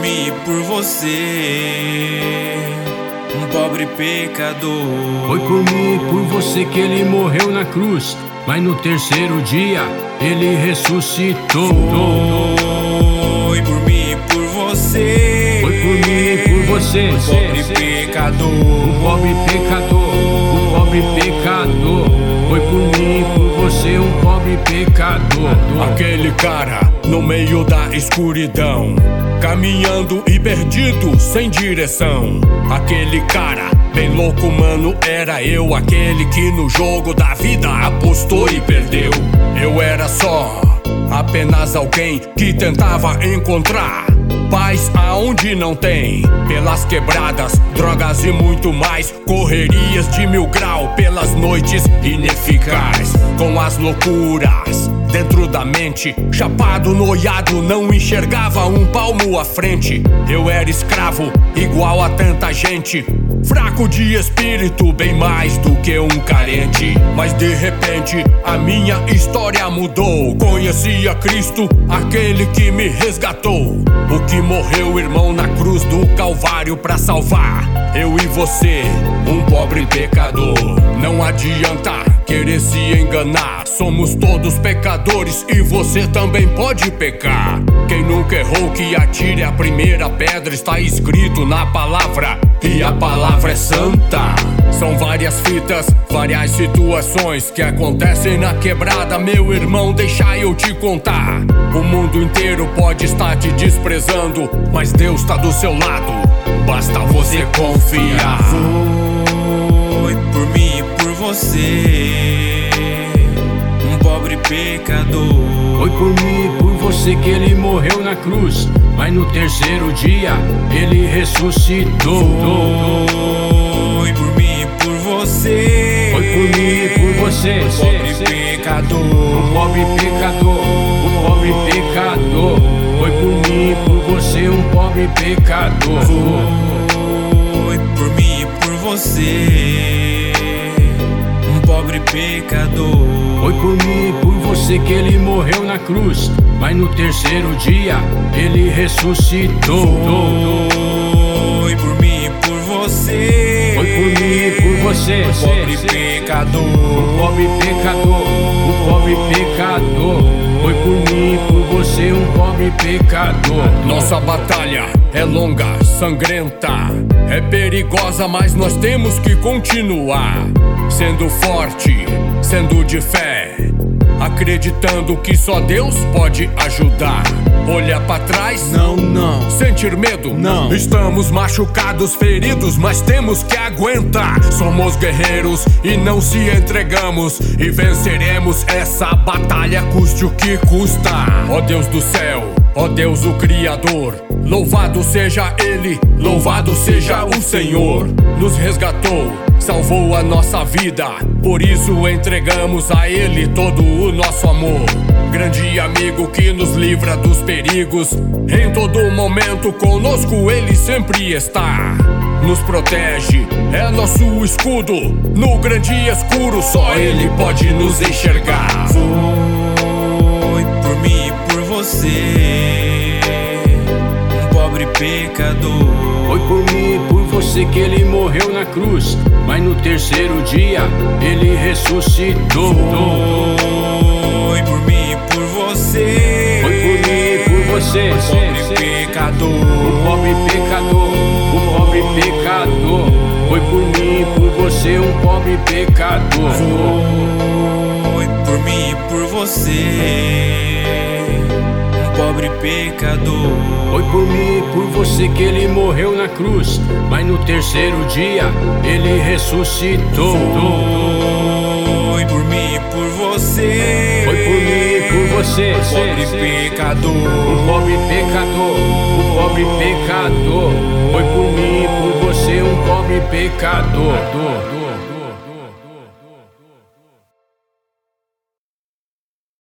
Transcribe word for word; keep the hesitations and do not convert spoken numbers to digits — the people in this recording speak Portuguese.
mim e por você, um pobre pecador. Foi por mim e por você que ele morreu na cruz, mas no terceiro dia ele ressuscitou. Foi por mim e por você, foi por mim e por você, um pobre pecador, um pobre pecador, um pobre pecador. Foi por mim e por você, um pobre pecador. Aquele cara no meio da escuridão, caminhando e perdido, sem direção. Aquele cara bem louco, mano, era eu. Aquele que no jogo da vida apostou e perdeu. Eu era só apenas alguém que tentava encontrar paz aonde não tem. Pelas quebradas, drogas e muito mais, correrias de mil grau pelas noites ineficazes, com as loucuras dentro da mente, chapado, noiado, não enxergava um palmo à frente. Eu era escravo, igual a tanta gente, fraco de espírito, bem mais do que um carente. Mas de repente a minha história mudou. Conheci a Cristo, aquele que me resgatou, o que morreu, irmão, na cruz do Calvário pra salvar eu e você, um pobre pecador. Não adianta querer se enganar, somos todos pecadores e você também pode pecar. Quem nunca errou que atire a primeira pedra, está escrito na palavra, e a palavra é santa. São várias fitas, várias situações que acontecem na quebrada, meu irmão, deixa eu te contar. O mundo inteiro pode estar te desprezando, mas Deus tá do seu lado, basta você confiar. Foi por mim e por você, um pobre pecador. Foi por mim e por você que ele morreu na cruz, mas no terceiro dia ele ressuscitou. Foi por mim e por você, foi por mim e por você, um pobre pecador, um pobre pecador, um pobre pecador. Foi por mim e por você, um pobre pecador. Foi por mim e por você, um pobre pecador. Foi por mim e por você que ele morreu na cruz, mas no terceiro dia ele ressuscitou. Foi por mim e por você, foi por mim e por você, um pobre pecador, um pobre pecador, um pobre pecador. Foi por mim e por você, um pobre pecador. Nossa batalha é longa, sangrenta, é perigosa, mas nós temos que continuar, sendo forte, sendo de fé, acreditando que só Deus pode ajudar. Olhar pra trás, não, não. Sentir medo, não. Estamos machucados, feridos, mas temos que aguentar. Somos guerreiros e não se entregamos, e venceremos essa batalha, custe o que custa. Ó Deus do céu, ó Deus o Criador, louvado seja Ele, louvado seja o Senhor. Nos resgatou, salvou a nossa vida, por isso entregamos a Ele todo o nosso amor. Grande amigo que nos livra dos perigos, em todo momento conosco Ele sempre está. Nos protege, é nosso escudo, no grande escuro só Ele pode nos enxergar. Foi por mim e por você, um pobre pecador. Foi por mim e por você que ele morreu na cruz, mas no terceiro dia ele ressuscitou. Foi por mim e por você, foi por mim e por você, um pobre pecador, um pobre pecador, um pobre pecador. Foi por mim e por você, um pobre pecador. Foi por mim e por você, um pobre pecador. Foi por mim e por você que ele morreu na cruz, mas no terceiro dia ele ressuscitou. Foi por mim e por você, foi por mim e por você, um pobre pecador, um pobre pecador, um pobre pecador. Foi por mim e por você, um pobre pecador.